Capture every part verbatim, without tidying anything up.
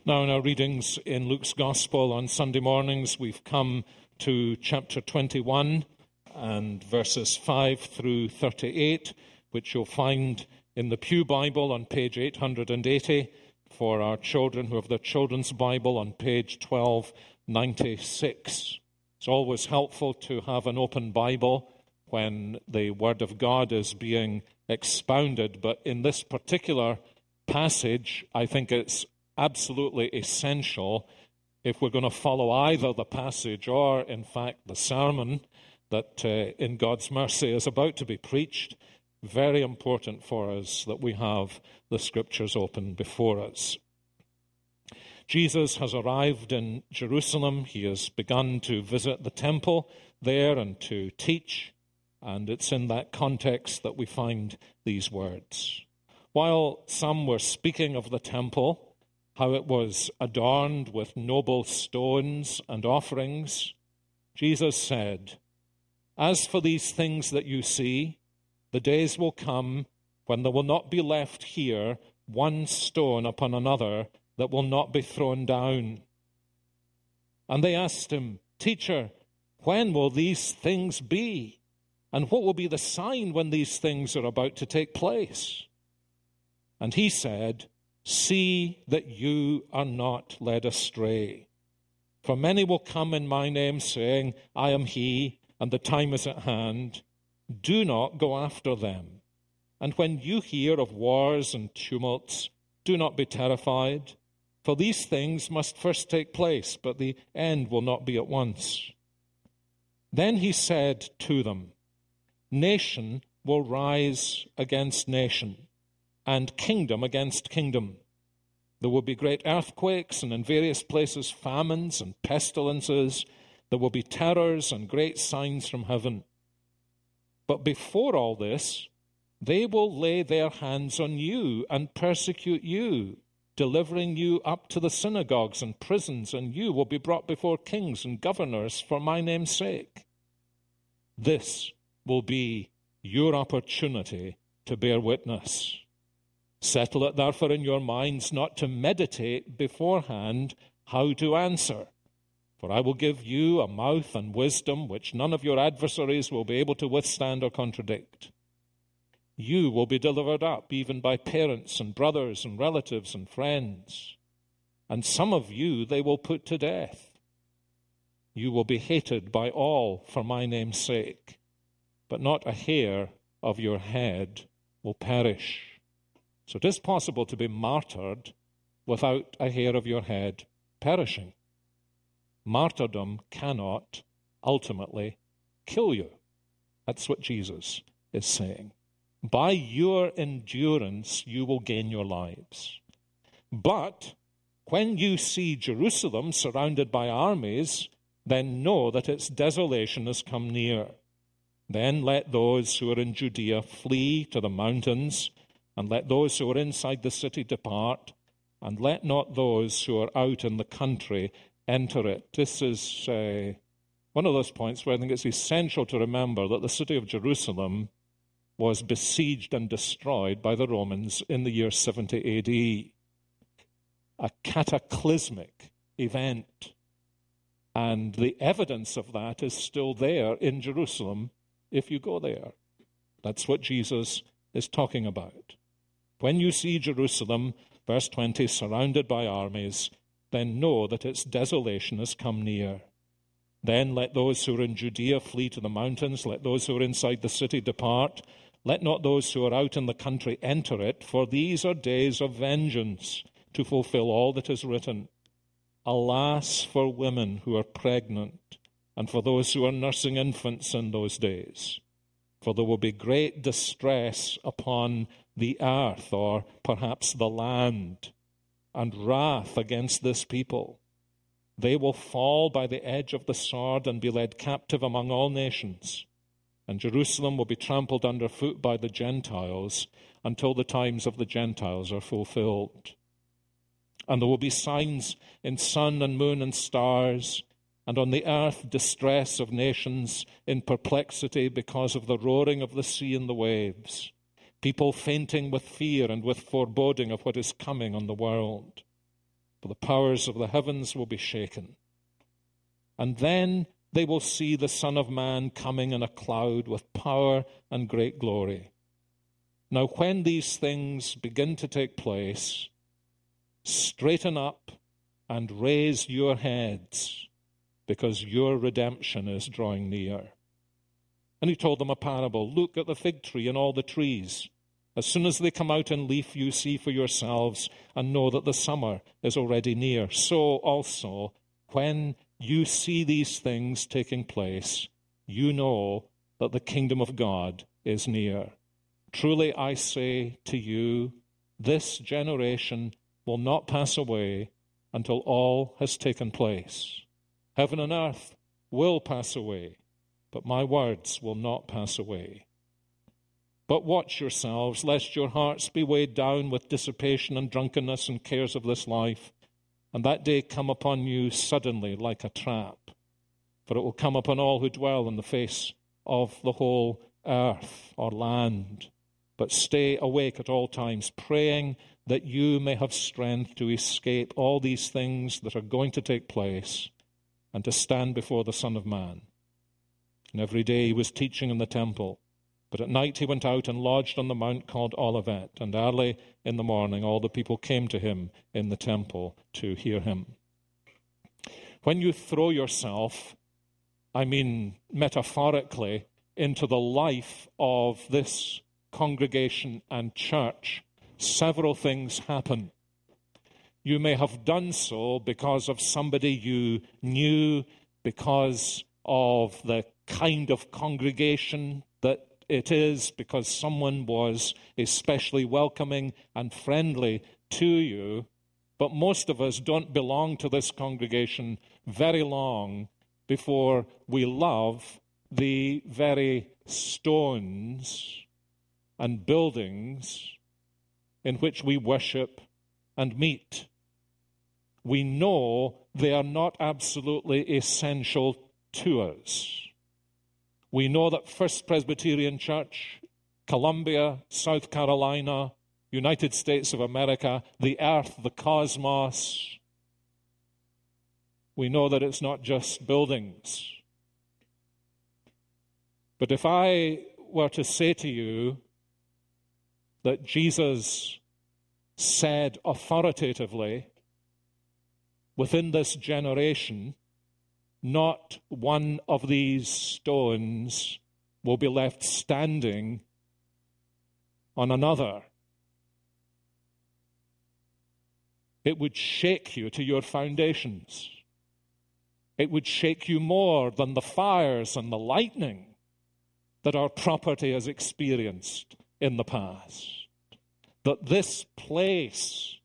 Now in our readings in Luke's Gospel on Sunday mornings, we've come to chapter twenty-one and verses five through thirty-eight, which you'll find in the Pew Bible on page eight hundred eighty, for our children who have their children's Bible on page twelve ninety-six. It's always helpful to have an open Bible when the Word of God is being expounded, but in this particular passage, I think it's absolutely essential, if we're going to follow either the passage or, in fact, the sermon that uh, in God's mercy is about to be preached, very important for us that we have the Scriptures open before us. Jesus has arrived in Jerusalem. He has begun to visit the temple there and to teach, and it's in that context that we find these words. While some were speaking of the temple, how it was adorned with noble stones and offerings, Jesus said, "As for these things that you see, the days will come when there will not be left here one stone upon another that will not be thrown down." And they asked him, "Teacher, when will these things be? And what will be the sign when these things are about to take place?" And he said, "See that you are not led astray. For many will come in my name, saying, 'I am he, and the time is at hand.' Do not go after them. And when you hear of wars and tumults, do not be terrified. For these things must first take place, but the end will not be at once." Then he said to them, "Nation will rise against nation, and kingdom against kingdom. There will be great earthquakes, and in various places famines and pestilences. There will be terrors and great signs from heaven. But before all this, they will lay their hands on you and persecute you, delivering you up to the synagogues and prisons, and you will be brought before kings and governors for my name's sake. This will be your opportunity to bear witness. Settle it therefore in your minds not to meditate beforehand how to answer. For I will give you a mouth and wisdom which none of your adversaries will be able to withstand or contradict. You will be delivered up even by parents and brothers and relatives and friends. And some of you they will put to death. You will be hated by all for my name's sake, but not a hair of your head will perish. So it is possible to be martyred without a hair of your head perishing. Martyrdom cannot ultimately kill you. That's what Jesus is saying. By your endurance, you will gain your lives. But when you see Jerusalem surrounded by armies, then know that its desolation has come near. Then let those who are in Judea flee to the mountains, and let those who are inside the city depart, and let not those who are out in the country enter it. This is uh, one of those points where I think it's essential to remember that the city of Jerusalem was besieged and destroyed by the Romans in the year seventy A D. A cataclysmic event. And the evidence of that is still there in Jerusalem if you go there. That's what Jesus is talking about. When you see Jerusalem, verse twenty, surrounded by armies, then know that its desolation has come near. Then let those who are in Judea flee to the mountains, let those who are inside the city depart, let not those who are out in the country enter it, for these are days of vengeance, to fulfill all that is written. Alas for women who are pregnant, and for those who are nursing infants in those days. For there will be great distress upon the earth, or perhaps the land, and wrath against this people. They will fall by the edge of the sword and be led captive among all nations. And Jerusalem will be trampled underfoot by the Gentiles until the times of the Gentiles are fulfilled. And there will be signs in sun and moon and stars, and on the earth distress of nations in perplexity because of the roaring of the sea and the waves, people fainting with fear and with foreboding of what is coming on the world. for the powers of the heavens will be shaken. And then they will see the Son of Man coming in a cloud with power and great glory. Now, when these things begin to take place, straighten up and raise your heads, because your redemption is drawing near. And he told them a parable. Look at the fig tree and all the trees. As soon as they come out in leaf, you see for yourselves and know that the summer is already near. So also, when you see these things taking place, you know that the kingdom of God is near. Truly I say to you, this generation will not pass away until all has taken place. Heaven and earth will pass away, but my words will not pass away. But watch yourselves, lest your hearts be weighed down with dissipation and drunkenness and cares of this life, and that day come upon you suddenly like a trap. For it will come upon all who dwell on the face of the whole earth or land. But stay awake at all times, praying that you may have strength to escape all these things that are going to take place and to stand before the Son of Man. And every day he was teaching in the temple. But at night he went out and lodged on the mount called Olivet, and early in the morning all the people came to him in the temple to hear him. When you throw yourself, I mean metaphorically, into the life of this congregation and church, several things happen. You may have done so because of somebody you knew, because of the kind of congregation that it is, because someone was especially welcoming and friendly to you. But most of us don't belong to this congregation very long before we love the very stones and buildings in which we worship and meet. We know they are not absolutely essential to us. We know that First Presbyterian Church, Columbia, South Carolina, United States of America, the earth, the cosmos, we know that it's not just buildings. But if I were to say to you that Jesus said authoritatively, within this generation, not one of these stones will be left standing on another, it would shake you to your foundations. It would shake you more than the fires and the lightning that our property has experienced in the past. That this place,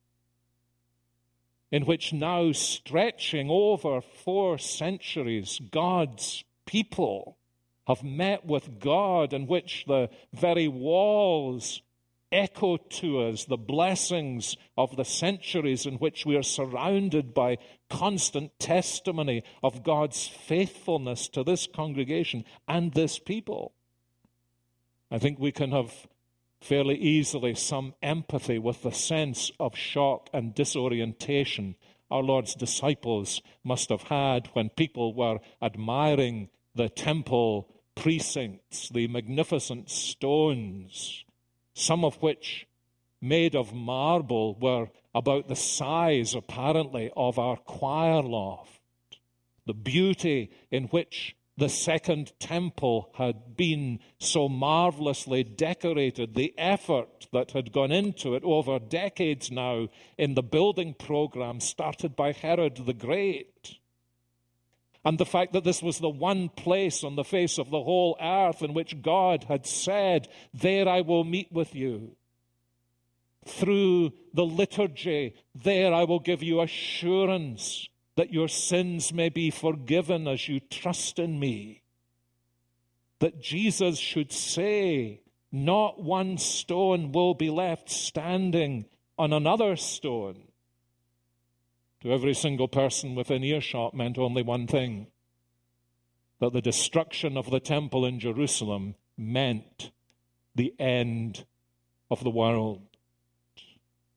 in which now stretching over four centuries, God's people have met with God, in which the very walls echo to us the blessings of the centuries, in which we are surrounded by constant testimony of God's faithfulness to this congregation and this people. I think we can have fairly easily some empathy with the sense of shock and disorientation our Lord's disciples must have had when people were admiring the temple precincts, the magnificent stones, some of which, made of marble, were about the size, apparently, of our choir loft. The beauty in which the second temple had been so marvelously decorated, the effort that had gone into it over decades now in the building program started by Herod the Great. And the fact that this was the one place on the face of the whole earth in which God had said, "There I will meet with you." Through the liturgy, there I will give you assurance that your sins may be forgiven as you trust in me. That Jesus should say, not one stone will be left standing on another stone, to every single person within earshot meant only one thing: that the destruction of the temple in Jerusalem meant the end of the world.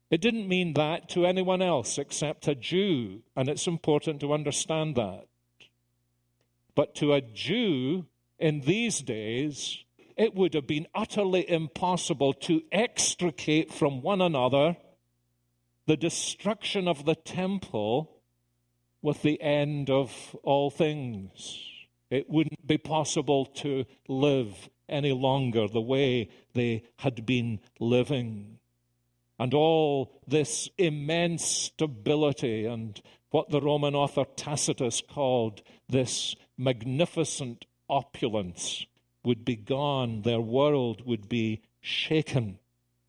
It didn't mean that to anyone else except a Jew, and it's important to understand that. But to a Jew in these days, it would have been utterly impossible to extricate from one another the destruction of the temple with the end of all things. It wouldn't be possible to live any longer the way they had been living. And all this immense stability and what the Roman author Tacitus called this magnificent opulence would be gone. Their world would be shaken.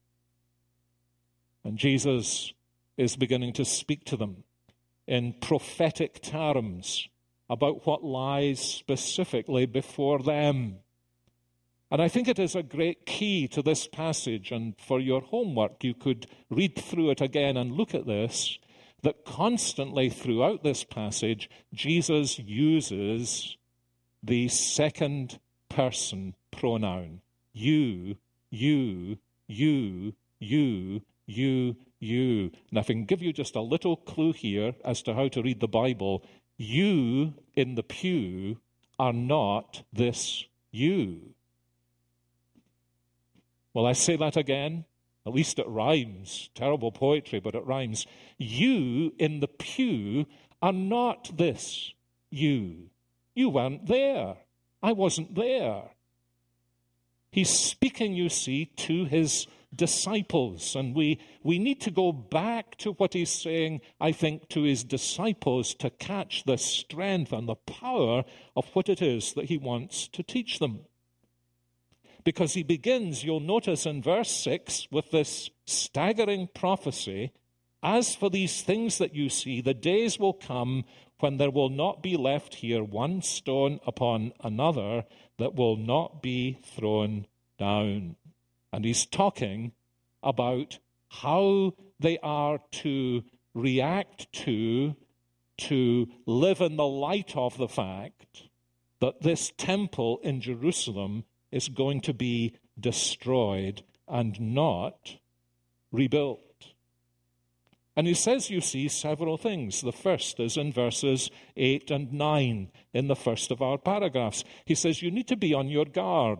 And Jesus is beginning to speak to them in prophetic terms about what lies specifically before them. And I think it is a great key to this passage, and for your homework you could read through it again and look at this, that constantly throughout this passage Jesus uses the second person pronoun. You, you, you, you, you, you. And if I can give you just a little clue here as to how to read the Bible, you in the pew are not this you. Well, I say that again. At least it rhymes. Terrible poetry, but it rhymes. You in the pew are not this you. You weren't there. I wasn't there. He's speaking, you see, to his disciples. And we, we need to go back to what he's saying, I think, to his disciples to catch the strength and the power of what it is that he wants to teach them. Because he begins, you'll notice in verse six, with this staggering prophecy, as for these things that you see, the days will come when there will not be left here one stone upon another that will not be thrown down. And he's talking about how they are to react to, to live in the light of the fact that this temple in Jerusalem is going to be destroyed and not rebuilt. And he says, you see, several things. The first is in verses eight and nine in the first of our paragraphs. He says, you need to be on your guard.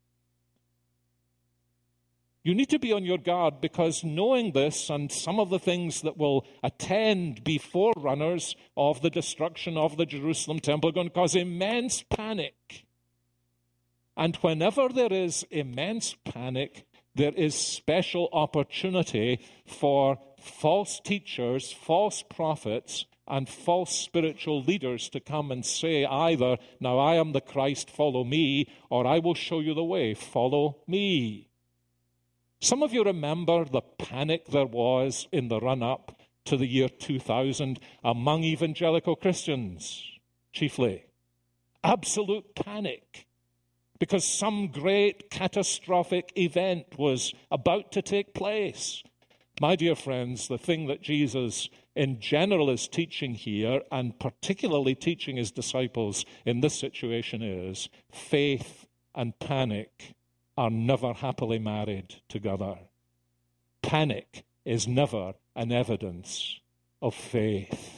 You need to be on your guard because knowing this and some of the things that will attend, be forerunners of the destruction of the Jerusalem temple, are going to cause immense panic. And whenever there is immense panic, there is special opportunity for false teachers, false prophets, and false spiritual leaders to come and say either, now I am the Christ, follow me, or I will show you the way, follow me. Some of you remember the panic there was in the run-up to the year two thousand among evangelical Christians, chiefly. Absolute panic. Because some great catastrophic event was about to take place. My dear friends, the thing that Jesus in general is teaching here, and particularly teaching his disciples in this situation, is faith and panic are never happily married together. Panic is never an evidence of faith.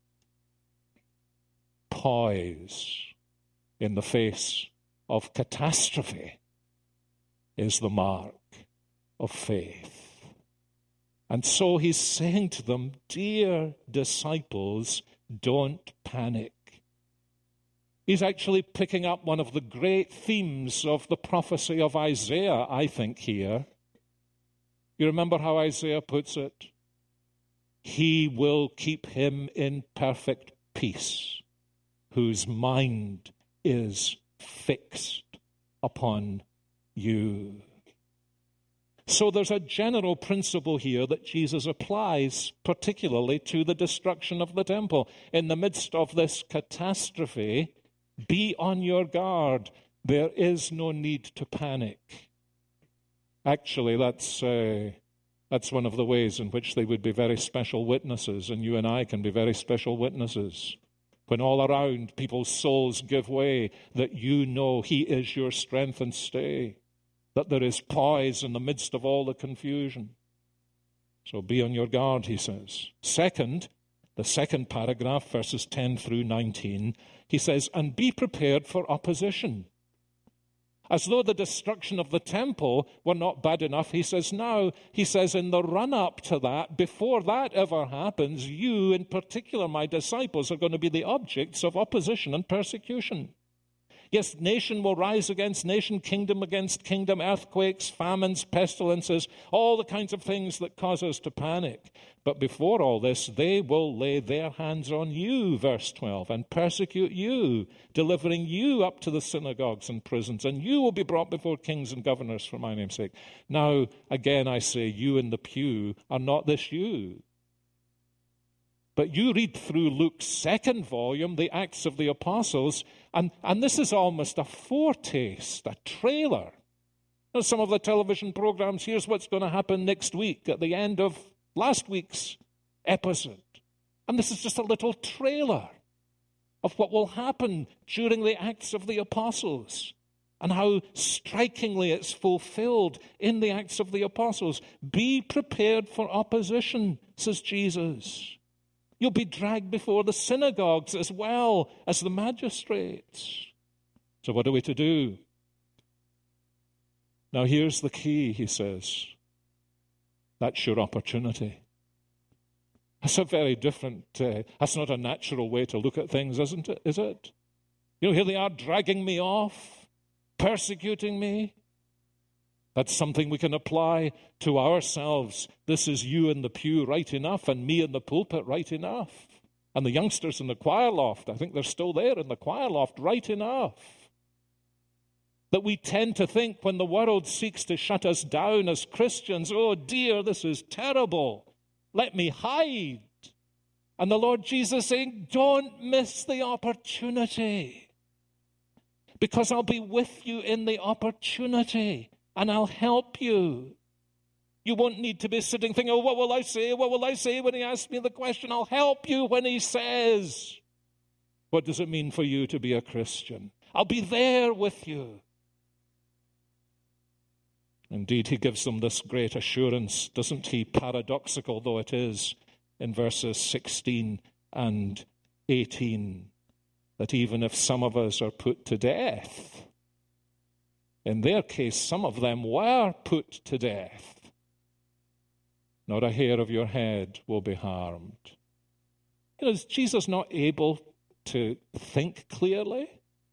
Poise in the face of catastrophe is the mark of faith. And so he's saying to them, dear disciples, don't panic. He's actually picking up one of the great themes of the prophecy of Isaiah, I think, here. You remember how Isaiah puts it? He will keep him in perfect peace, whose mind is fixed upon you. So there's a general principle here that Jesus applies, particularly to the destruction of the temple. In the midst of this catastrophe, be on your guard. There is no need to panic. Actually, that's uh, that's one of the ways in which they would be very special witnesses, and you and I can be very special witnesses. When all around people's souls give way, that you know he is your strength and stay, that there is poise in the midst of all the confusion. So be on your guard, he says. Second, the second paragraph, verses ten through nineteen, he says, and be prepared for opposition. As though the destruction of the temple were not bad enough, he says now, he says in the run-up to that, before that ever happens, you in particular, my disciples, are going to be the objects of opposition and persecution. Yes, nation will rise against nation, kingdom against kingdom, earthquakes, famines, pestilences, all the kinds of things that cause us to panic. But before all this, they will lay their hands on you, verse twelve, and persecute you, delivering you up to the synagogues and prisons, and you will be brought before kings and governors for my name's sake. Now, again, I say, you in the pew are not this you. But you read through Luke's second volume, the Acts of the Apostles, and, and this is almost a foretaste, a trailer. Now, some of the television programs, here's what's going to happen next week at the end of last week's episode. And this is just a little trailer of what will happen during the Acts of the Apostles and how strikingly it's fulfilled in the Acts of the Apostles. Be prepared for opposition, says Jesus. You'll be dragged before the synagogues as well as the magistrates. So what are we to do? Now here's the key, he says. That's your opportunity. That's a very different, uh, that's not a natural way to look at things, isn't it? Is it? You know, here they are dragging me off, persecuting me. That's something we can apply to ourselves. This is you in the pew, right enough, and me in the pulpit, right enough. And the youngsters in the choir loft, I think they're still there in the choir loft, right enough. That we tend to think when the world seeks to shut us down as Christians, oh dear, this is terrible. Let me hide. And the Lord Jesus saying, don't miss the opportunity. Because I'll be with you in the opportunity. And I'll help you. You won't need to be sitting thinking, oh, what will I say? What will I say when he asks me the question? I'll help you when he says, what does it mean for you to be a Christian? I'll be there with you. Indeed, he gives them this great assurance, doesn't he? Paradoxical though it is, in verses sixteen and eighteen, that even if some of us are put to death, in their case, some of them were put to death. Not a hair of your head will be harmed. You know, is Jesus not able to think clearly?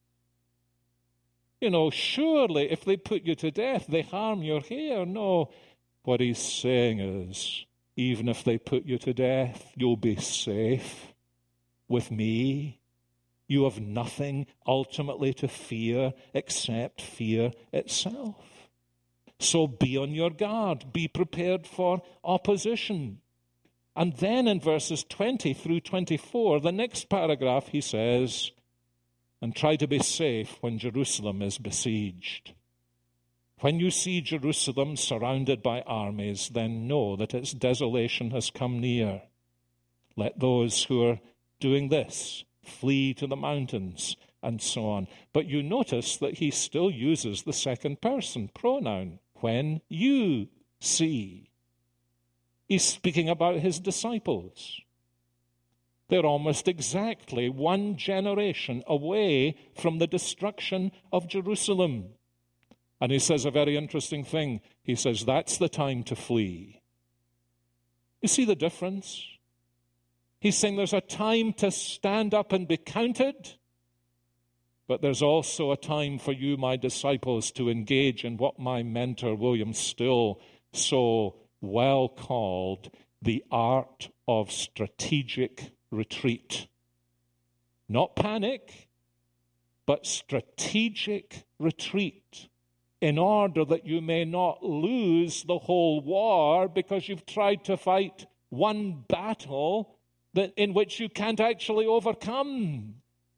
You know, surely if they put you to death, they harm your hair. No, what he's saying is, even if they put you to death, you'll be safe with me. You have nothing ultimately to fear except fear itself. So be on your guard. Be prepared for opposition. And then in verses twenty through twenty-four, the next paragraph, he says, and try to be safe when Jerusalem is besieged. When you see Jerusalem surrounded by armies, then know that its desolation has come near. Let those who are doing this flee to the mountains, and so on. But you notice that he still uses the second person pronoun, when you see. He's speaking about his disciples. They're almost exactly one generation away from the destruction of Jerusalem. And he says a very interesting thing. He says, that's the time to flee. You see the difference? He's saying there's a time to stand up and be counted, but there's also a time for you, my disciples, to engage in what my mentor, William Still, so well called the art of strategic retreat. Not panic, but strategic retreat, in order that you may not lose the whole war because you've tried to fight one battle that in which you can't actually overcome.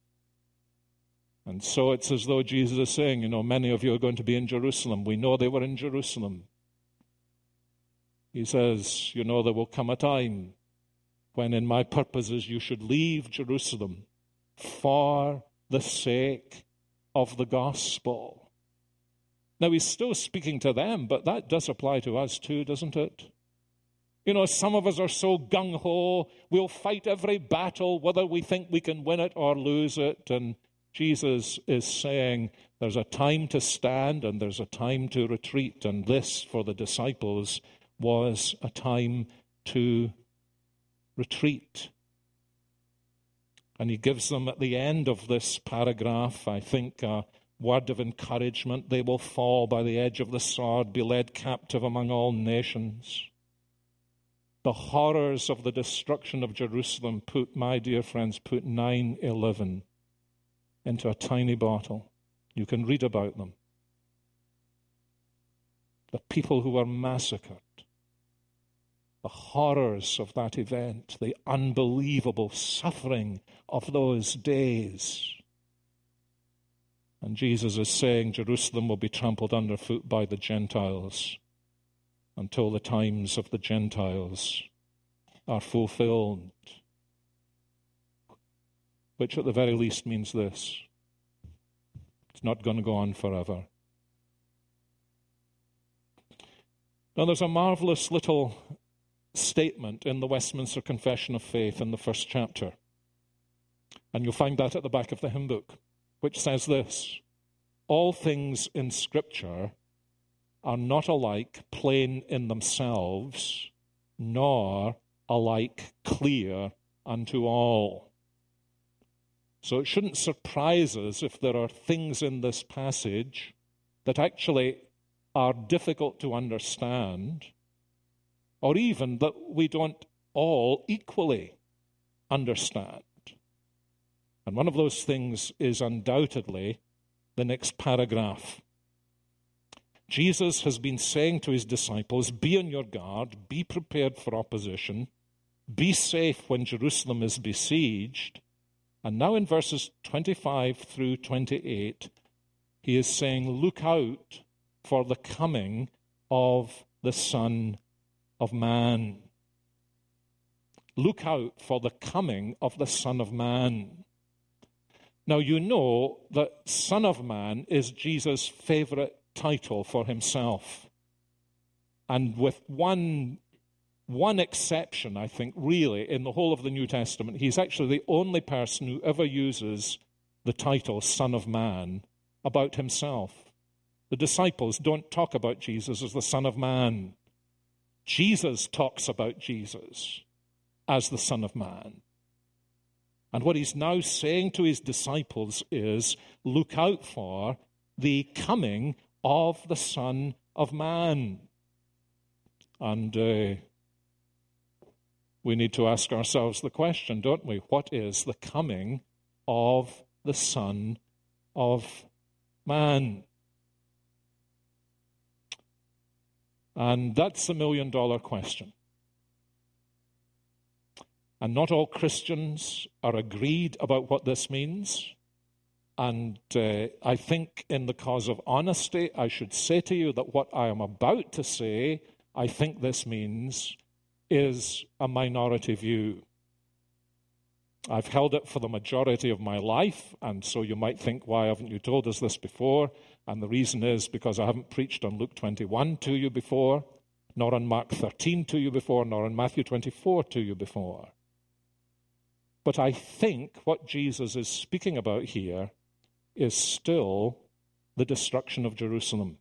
And so it's as though Jesus is saying, you know, many of you are going to be in Jerusalem. We know they were in Jerusalem. He says, you know, there will come a time when in my purposes you should leave Jerusalem for the sake of the gospel. Now, he's still speaking to them, but that does apply to us too, doesn't it? You know, some of us are so gung-ho, we'll fight every battle, whether we think we can win it or lose it. And Jesus is saying there's a time to stand and there's a time to retreat. And this, for the disciples, was a time to retreat. And he gives them at the end of this paragraph, I think, a word of encouragement. They will fall by the edge of the sword, be led captive among all nations. The horrors of the destruction of Jerusalem put, my dear friends, put nine eleven into a tiny bottle. You can read about them. The people who were massacred. The horrors of that event. The unbelievable suffering of those days. And Jesus is saying Jerusalem will be trampled underfoot by the Gentiles until the times of the Gentiles are fulfilled. Which at the very least means this: it's not going to go on forever. Now there's a marvelous little statement in the Westminster Confession of Faith in the first chapter. And you'll find that at the back of the hymn book, which says this: all things in Scripture are not alike plain in themselves, nor alike clear unto all. So it shouldn't surprise us if there are things in this passage that actually are difficult to understand, or even that we don't all equally understand. And one of those things is undoubtedly the next paragraph. Jesus has been saying to his disciples, be on your guard, be prepared for opposition, be safe when Jerusalem is besieged. And now in verses twenty-five through twenty-eight, he is saying, look out for the coming of the Son of Man. Look out for the coming of the Son of Man. Now you know that Son of Man is Jesus' favorite title for himself. And with one, one exception, I think, really, in the whole of the New Testament, he's actually the only person who ever uses the title Son of Man about himself. The disciples don't talk about Jesus as the Son of Man. Jesus talks about Jesus as the Son of Man. And what he's now saying to his disciples is, look out for the coming of the Son of Man. And uh, we need to ask ourselves the question, don't we? What is the coming of the Son of Man? And that's the million-dollar question. And not all Christians are agreed about what this means. And uh, I think in the cause of honesty, I should say to you that what I am about to say, I think this means, is a minority view. I've held it for the majority of my life, and so you might think, why haven't you told us this before? And the reason is because I haven't preached on Luke twenty-one to you before, nor on Mark thirteen to you before, nor on Matthew twenty-four to you before. But I think what Jesus is speaking about here is still the destruction of Jerusalem.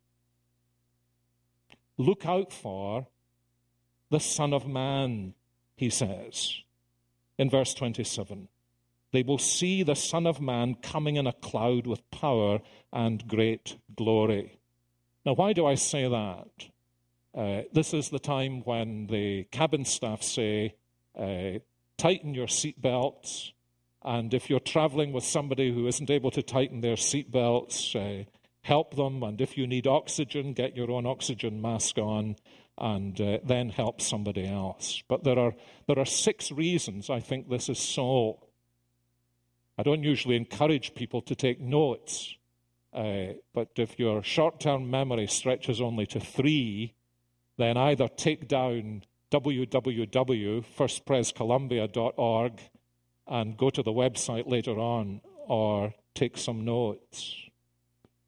Look out for the Son of Man, he says in verse twenty-seven. They will see the Son of Man coming in a cloud with power and great glory. Now, why do I say that? Uh, this is the time when the cabin staff say, uh, tighten your seatbelts, and if you're traveling with somebody who isn't able to tighten their seatbelts, uh, help them, and if you need oxygen, get your own oxygen mask on, and uh, then help somebody else. But there are there are six reasons I think this is so. I don't usually encourage people to take notes, uh, but if your short-term memory stretches only to three, then either take down w w w dot first pres columbia dot org and go to the website later on, or take some notes.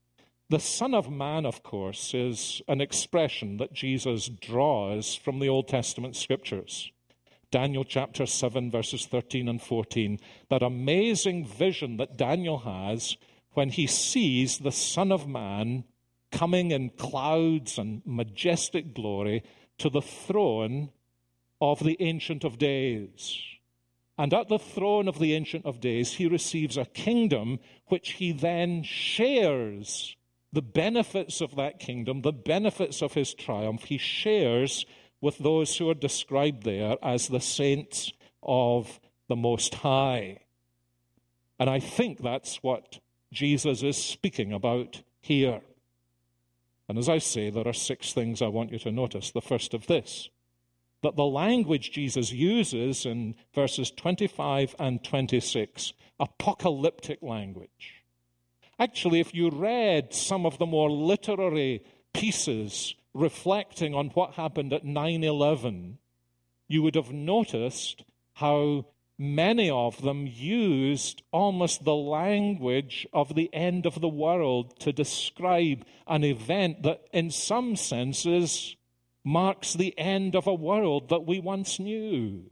The Son of Man, of course, is an expression that Jesus draws from the Old Testament scriptures. Daniel chapter seven, verses thirteen and fourteen, that amazing vision that Daniel has when he sees the Son of Man coming in clouds and majestic glory to the throne of the Ancient of Days. And at the throne of the Ancient of Days, he receives a kingdom which he then shares. The benefits of that kingdom, the benefits of his triumph, he shares with those who are described there as the saints of the Most High. And I think that's what Jesus is speaking about here. And as I say, there are six things I want you to notice. The first of this, that the language Jesus uses in verses twenty-five and twenty-six, apocalyptic language. Actually, if you read some of the more literary pieces reflecting on what happened at nine eleven, you would have noticed how many of them used almost the language of the end of the world to describe an event that in some senses marks the end of a world that we once knew.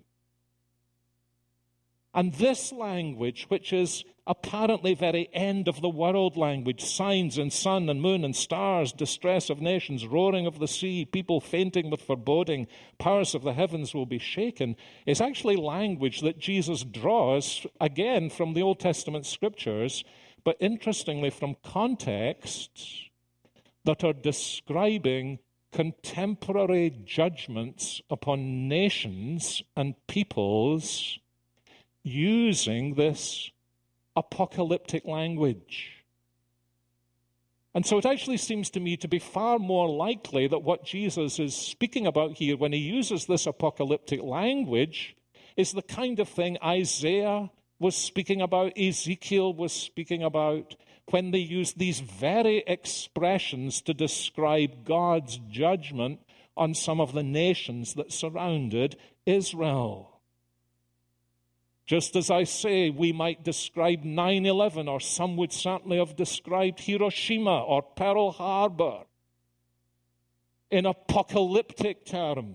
And this language, which is apparently very end of the world language, signs and sun and moon and stars, distress of nations, roaring of the sea, people fainting with foreboding, powers of the heavens will be shaken, is actually language that Jesus draws, again, from the Old Testament scriptures, but interestingly from contexts that are describing contemporary judgments upon nations and peoples using this apocalyptic language. And so it actually seems to me to be far more likely that what Jesus is speaking about here when he uses this apocalyptic language is the kind of thing Isaiah was speaking about, Ezekiel was speaking about, when they used these very expressions to describe God's judgment on some of the nations that surrounded Israel. Just as I say, we might describe nine eleven, or some would certainly have described Hiroshima or Pearl Harbor in apocalyptic terms.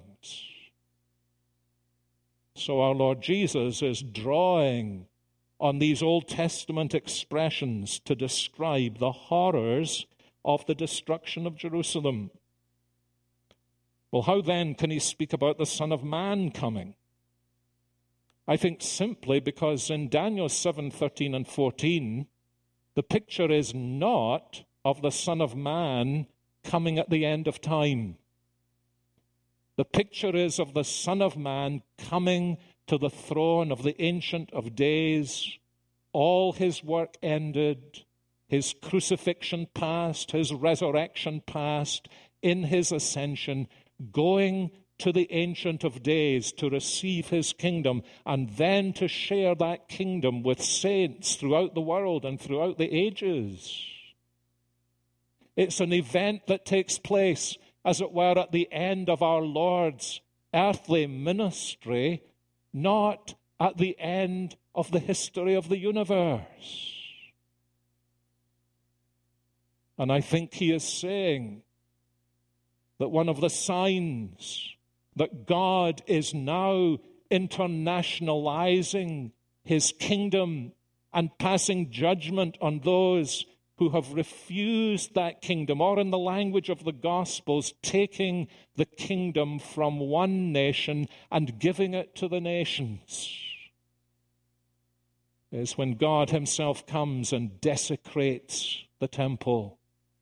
So our Lord Jesus is drawing on these Old Testament expressions to describe the horrors of the destruction of Jerusalem. Well, how then can he speak about the Son of Man coming? I think simply because in Daniel seven, thirteen and fourteen, the picture is not of the Son of Man coming at the end of time. The picture is of the Son of Man coming to the throne of the Ancient of Days, all his work ended, his crucifixion past, his resurrection past, in his ascension, going to the Ancient of Days to receive his kingdom and then to share that kingdom with saints throughout the world and throughout the ages. It's an event that takes place, as it were, at the end of our Lord's earthly ministry, not at the end of the history of the universe. And I think he is saying that one of the signs that God is now internationalizing his kingdom and passing judgment on those who have refused that kingdom, or in the language of the Gospels, taking the kingdom from one nation and giving it to the nations, is when God himself comes and desecrates the temple,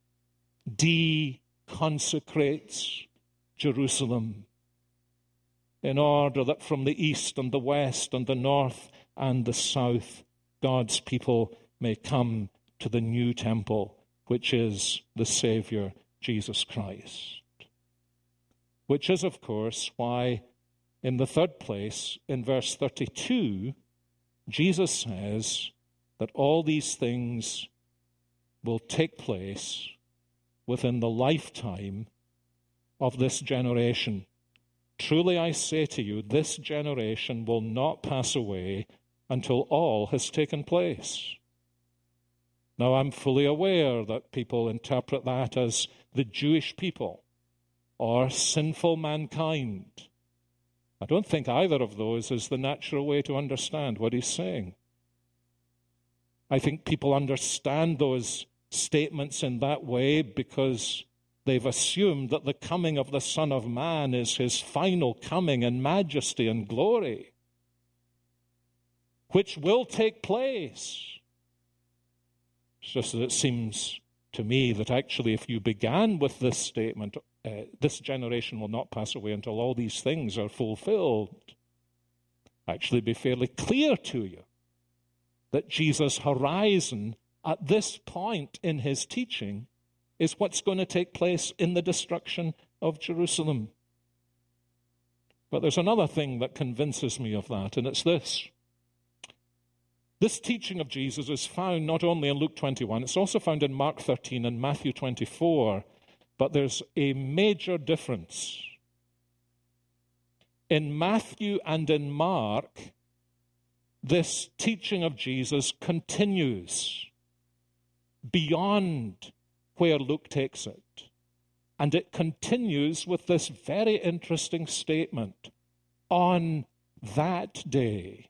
deconsecrates Jerusalem, in order that from the east and the west and the north and the south, God's people may come to the new temple, which is the Savior, Jesus Christ. Which is, of course, why in the third place, in verse thirty-two, Jesus says that all these things will take place within the lifetime of this generation. Truly I say to you, this generation will not pass away until all has taken place. Now, I'm fully aware that people interpret that as the Jewish people or sinful mankind. I don't think either of those is the natural way to understand what he's saying. I think people understand those statements in that way because they've assumed that the coming of the Son of Man is his final coming in majesty and glory, which will take place. It's just that it seems to me that actually if you began with this statement, uh, this generation will not pass away until all these things are fulfilled, actually be fairly clear to you that Jesus' horizon at this point in his teaching is what's going to take place in the destruction of Jerusalem. But there's another thing that convinces me of that, and it's this. This teaching of Jesus is found not only in Luke twenty-one, it's also found in Mark thirteen and Matthew twenty-four, but there's a major difference. In Matthew and in Mark, this teaching of Jesus continues beyond where Luke takes it. And it continues with this very interesting statement, on that day.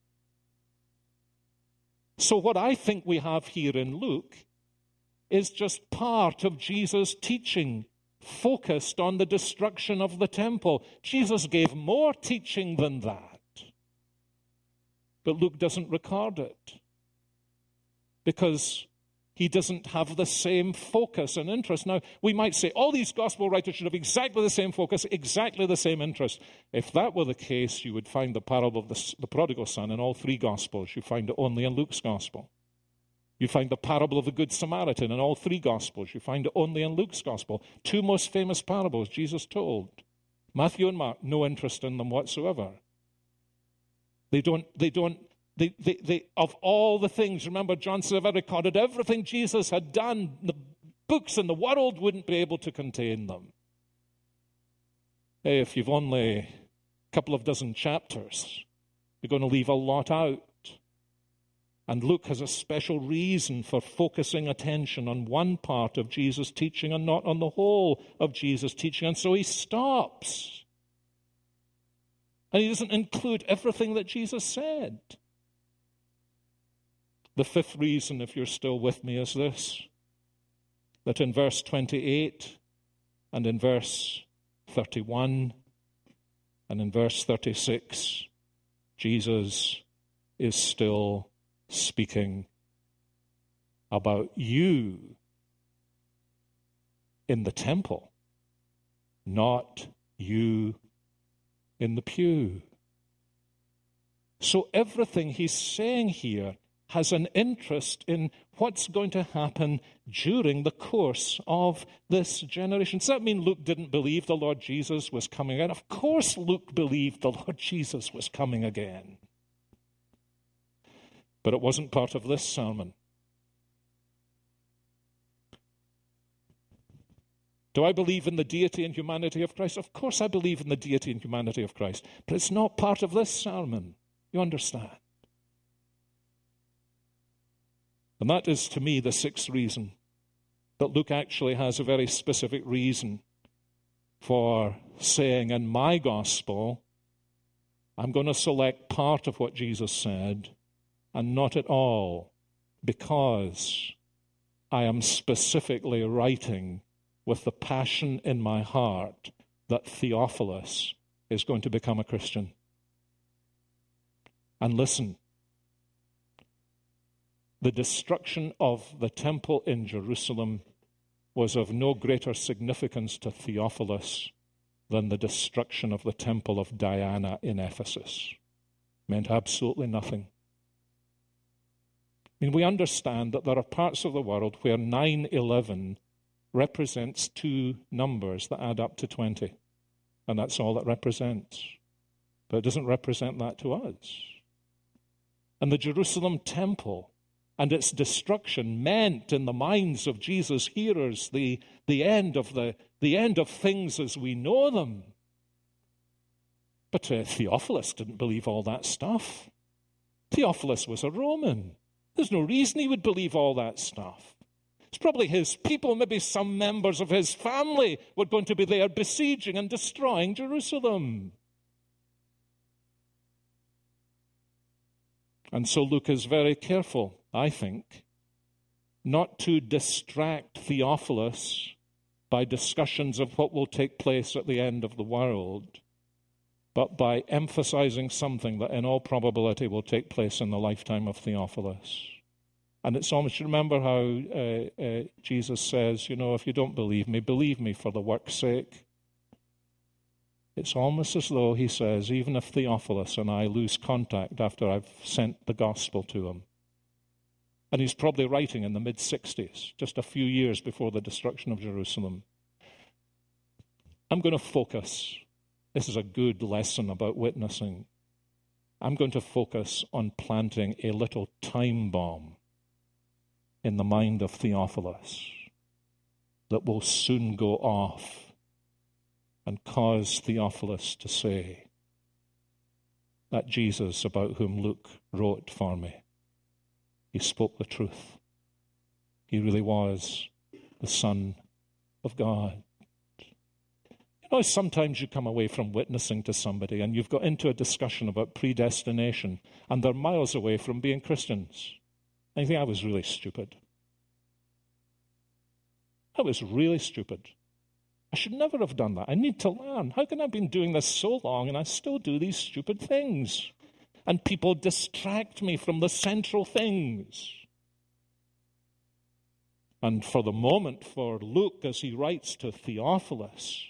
So what I think we have here in Luke is just part of Jesus' teaching focused on the destruction of the temple. Jesus gave more teaching than that. But Luke doesn't record it because he doesn't have the same focus and interest. Now, we might say all these gospel writers should have exactly the same focus, exactly the same interest. If that were the case, you would find the parable of the, the prodigal son in all three gospels. You find it only in Luke's gospel. You find the parable of the Good Samaritan in all three gospels. You find it only in Luke's gospel. Two most famous parables Jesus told. Matthew and Mark, no interest in them whatsoever. They don't, they don't, They, they, they, of all the things, remember, John said, I've recorded everything Jesus had done. The books in the world wouldn't be able to contain them. Hey, if you've only a couple of dozen chapters, you're going to leave a lot out. And Luke has a special reason for focusing attention on one part of Jesus' teaching and not on the whole of Jesus' teaching. And so he stops. And he doesn't include everything that Jesus said. The fifth reason, if you're still with me, is this, that in verse twenty-eight and in verse thirty-one and in verse thirty-six, Jesus is still speaking about you in the temple, not you in the pew. So everything he's saying here has an interest in what's going to happen during the course of this generation. Does that mean Luke didn't believe the Lord Jesus was coming again? Of course Luke believed the Lord Jesus was coming again. But it wasn't part of this sermon. Do I believe in the deity and humanity of Christ? Of course I believe in the deity and humanity of Christ. But it's not part of this sermon. You understand? And that is, to me, the sixth reason that Luke actually has a very specific reason for saying, in my gospel, I'm going to select part of what Jesus said and not at all, because I am specifically writing with the passion in my heart that Theophilus is going to become a Christian. And listen, the destruction of the temple in Jerusalem was of no greater significance to Theophilus than the destruction of the temple of Diana in Ephesus. It meant absolutely nothing. I mean, we understand that there are parts of the world where nine eleven represents two numbers that add up to twenty. And that's all it represents. But it doesn't represent that to us. And the Jerusalem temple and its destruction meant in the minds of Jesus' hearers the, the, end of the, the end of things as we know them. But uh, Theophilus didn't believe all that stuff. Theophilus was a Roman. There's no reason he would believe all that stuff. It's probably his people, maybe some members of his family were going to be there besieging and destroying Jerusalem. And so Luke is very careful, I think, not to distract Theophilus by discussions of what will take place at the end of the world, but by emphasizing something that in all probability will take place in the lifetime of Theophilus. And it's almost, remember how uh, uh, Jesus says, you know, if you don't believe me, believe me for the work's sake. It's almost as though he says, even if Theophilus and I lose contact after I've sent the gospel to him, and he's probably writing in the mid-sixties, just a few years before the destruction of Jerusalem, I'm going to focus. This is a good lesson about witnessing. I'm going to focus on planting a little time bomb in the mind of Theophilus that will soon go off and cause Theophilus to say, that Jesus about whom Luke wrote for me, he spoke the truth. He really was the Son of God. You know, sometimes you come away from witnessing to somebody and you've got into a discussion about predestination and they're miles away from being Christians. And you think, I was really stupid. I was really stupid. I should never have done that. I need to learn. How can I have been doing this so long and I still do these stupid things? And people distract me from the central things. And for the moment, for Luke, as he writes to Theophilus,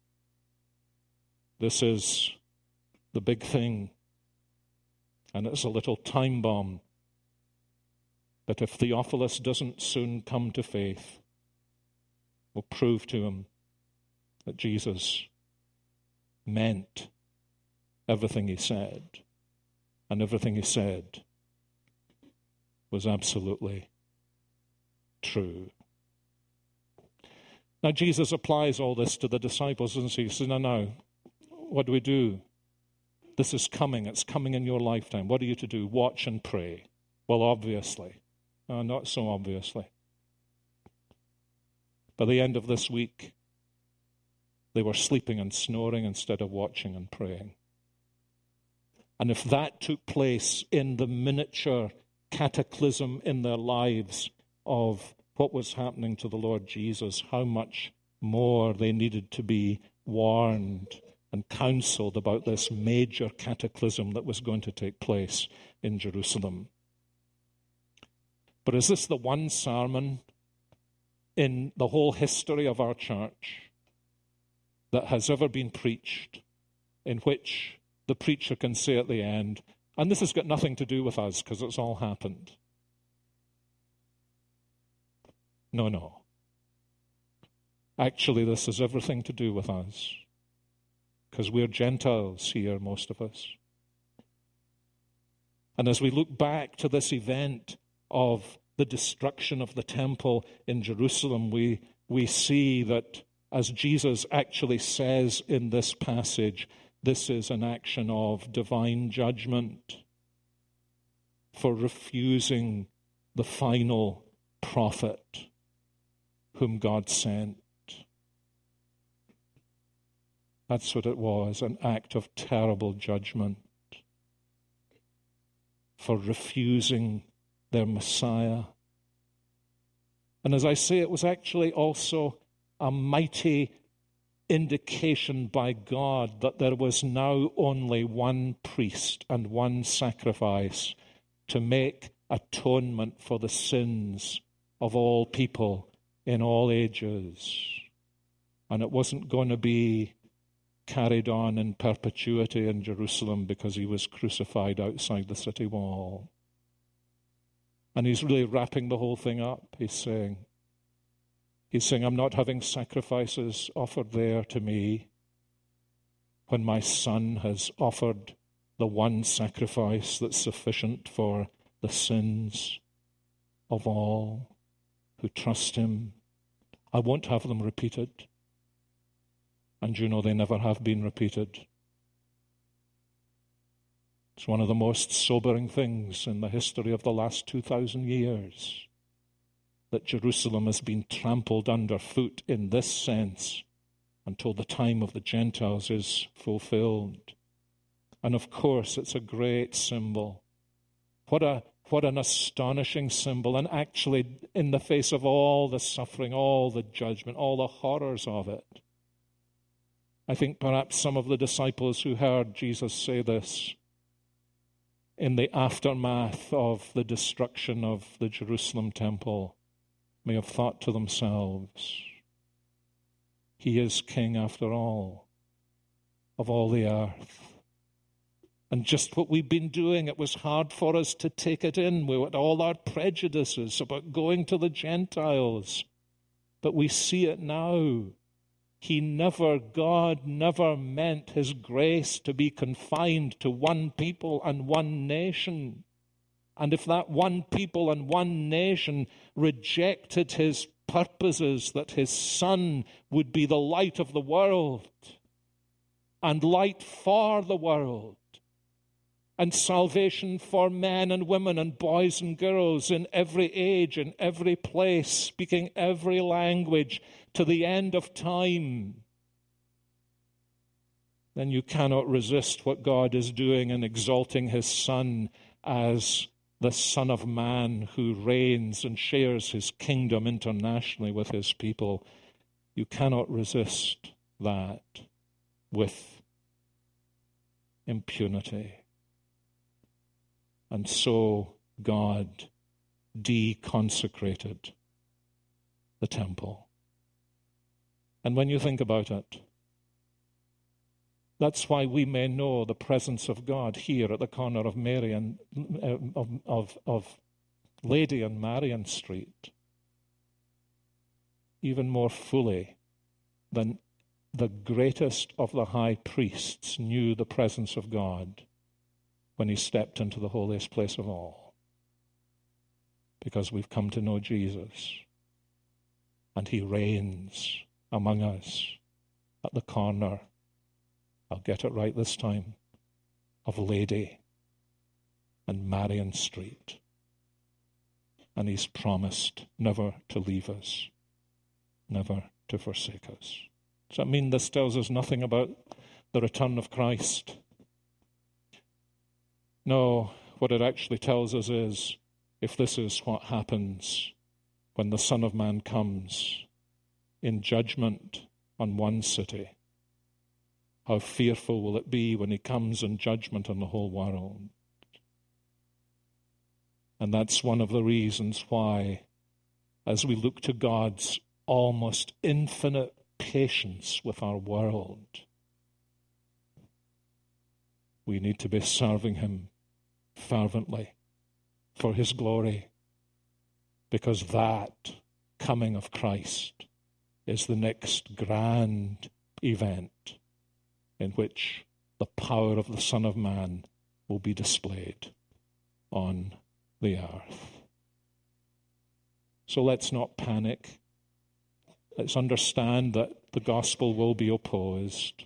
this is the big thing. And it's a little time bomb that if Theophilus doesn't soon come to faith, will prove to him that Jesus meant everything he said, and everything he said was absolutely true. Now, Jesus applies all this to the disciples, and he says, no, no, what do we do? This is coming. It's coming in your lifetime. What are you to do? Watch and pray. Well, obviously. Uh, not so obviously. By the end of this week, they were sleeping and snoring instead of watching and praying. And if that took place in the miniature cataclysm in their lives of what was happening to the Lord Jesus, how much more they needed to be warned and counseled about this major cataclysm that was going to take place in Jerusalem. But is this the one sermon in the whole history of our church that has ever been preached in which the preacher can say at the end, and this has got nothing to do with us because it's all happened? No, no. Actually, this has everything to do with us because we're Gentiles here, most of us. And as we look back to this event of the destruction of the temple in Jerusalem, we, we see that, as Jesus actually says in this passage, this is an action of divine judgment for refusing the final prophet whom God sent. That's what it was, an act of terrible judgment for refusing their Messiah. And as I say, it was actually also a mighty indication by God that there was now only one priest and one sacrifice to make atonement for the sins of all people in all ages. And it wasn't going to be carried on in perpetuity in Jerusalem because he was crucified outside the city wall. And he's really wrapping the whole thing up. He's saying, he's saying, I'm not having sacrifices offered there to me when my Son has offered the one sacrifice that's sufficient for the sins of all who trust him. I won't have them repeated. And you know they never have been repeated. It's one of the most sobering things in the history of the last two thousand years that Jerusalem has been trampled underfoot in this sense until the time of the Gentiles is fulfilled. And of course, it's a great symbol. What a what an astonishing symbol. And actually, in the face of all the suffering, all the judgment, all the horrors of it, I think perhaps some of the disciples who heard Jesus say this in the aftermath of the destruction of the Jerusalem temple may have thought to themselves, he is king after all, of all the earth. And just what we've been doing, it was hard for us to take it in. We had all our prejudices about going to the Gentiles. But we see it now. He never, God never meant his grace to be confined to one people and one nation. And if that one people and one nation rejected his purposes, that his Son would be the light of the world and light for the world, and salvation for men and women and boys and girls in every age, in every place, speaking every language to the end of time, then you cannot resist what God is doing in exalting his Son as the Son of Man who reigns and shares his kingdom internationally with his people. You cannot resist that with impunity. And so God deconsecrated the temple. And when you think about it, that's why we may know the presence of God here at the corner of Mary and uh, of, of, of Lady and Marion Street, even more fully than the greatest of the high priests knew the presence of God when he stepped into the holiest place of all. Because we've come to know Jesus, and he reigns among us at the corner, I'll get it right this time, of Lady and Marion Street. And he's promised never to leave us, never to forsake us. Does that mean this tells us nothing about the return of Christ? No, what it actually tells us is, if this is what happens when the Son of Man comes in judgment on one city, how fearful will it be when he comes in judgment on the whole world? And that's one of the reasons why, as we look to God's almost infinite patience with our world, we need to be serving him fervently for his glory, because that coming of Christ is the next grand event in which the power of the Son of Man will be displayed on the earth. So let's not panic. Let's understand that the gospel will be opposed.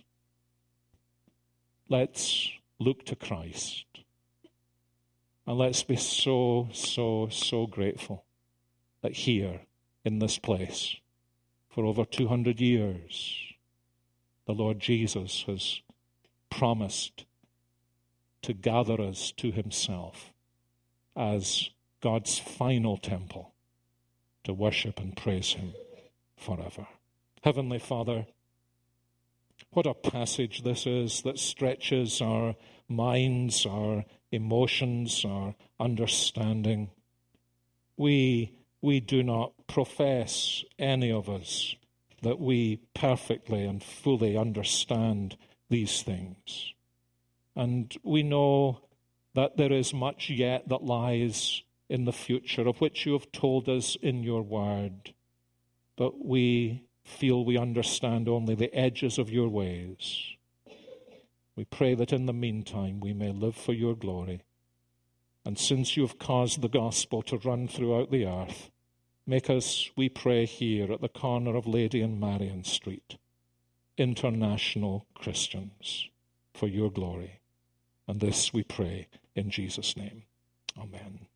Let's look to Christ. And let's be so, so, so grateful that here in this place, for over two hundred years, the Lord Jesus has promised to gather us to himself as God's final temple to worship and praise him forever. Heavenly Father, what a passage this is that stretches our minds, our emotions, our understanding. We, we do not profess, any of us, that we perfectly and fully understand these things. And we know that there is much yet that lies in the future, of which you have told us in your word. But we feel we understand only the edges of your ways. We pray that in the meantime we may live for your glory. And since you have caused the gospel to run throughout the earth, make us, we pray here at the corner of Lady and Marion Street, international Christians for your glory And this we pray in Jesus' name. Amen.